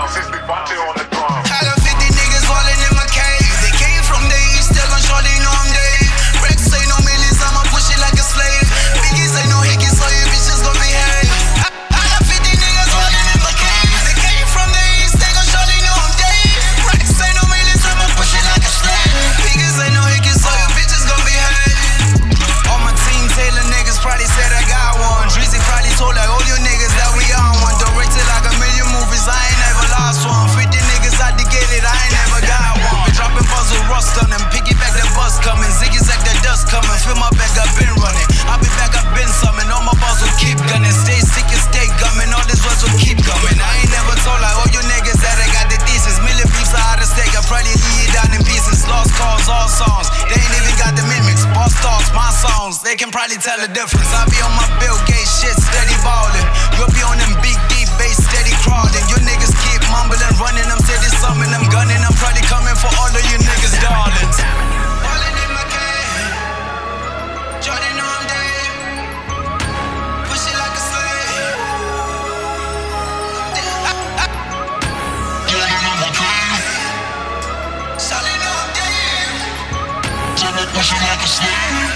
bounce, it's Big Bate on the drum. I got 50 niggas falling in my cave. They came from the east, still on short, they know I'm Dave. Rex ain't no millions, I'ma push it like a slave. Biggies ain't no hickeys, so your bitches gon' behave. I got 50 niggas falling in my cave. They came from the east, they gon' short, they know I'm Dave. Rex ain't no millions, I'ma push it like a slave. Biggies ain't no hickeys, so your bitches gon' behave. All my team Taylor niggas probably said I got one. Drizzy probably told like all you niggas that we on one. Directed like a million movies, I ain't never lost one. 50 niggas out to get it, I ain't never got one. Been dropping balls with rust on them, piggyback the bus coming, ziggy-zag the dust coming. Fill my bag, I've been running. I'll be back, I've been summing. All my balls will keep gunning, stay sick and stay gumming. All these words will keep coming. I ain't never told like all you niggas that I got the thesis. Million beefs are out of stake, I probably leave it down in pieces. Lost calls, all songs, they ain't even got the mimics. Boss talks, my songs, they can probably tell the difference. I be on my Bill Gates shit, steady ballin'. You'll be on them big deep bass, steady crawling. You niggas keep mumbling, running, I'm steady summing, I'm gunning. I'm probably coming for all of you niggas, darlings. Falling in my cave, Jordan know I'm Dave. Push it like a slave. Jordan know I'm Dave. Charlie know I'm Dave. Jordan push it like a slave.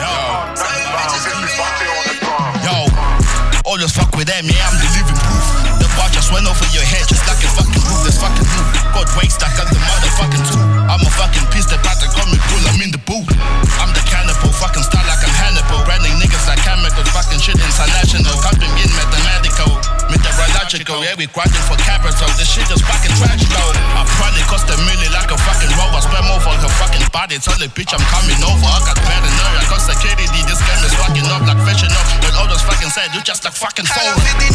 Yo, always fuck with them, yeah, I'm the living proof. The bar just went over your head just like a fucking roof. There's fucking roof. God waste, I got the motherfucking tool. I'm a fucking piece that about to come and pull, I'm in the booth. I'm the cannibal, fucking style like I'm Hannibal. Branding niggas like chemicals, fucking shit international. Camping in mathematical, meteorological. Yeah, we grinding for capital. This shit just fucking tragical. I probably cost $1 million like a fucking rover. Spam over her fucking body. Tell the bitch I'm coming over. I got paranoia, cause security. This game is fucking up like fishing up. When all those fucking said, you just like fucking phone.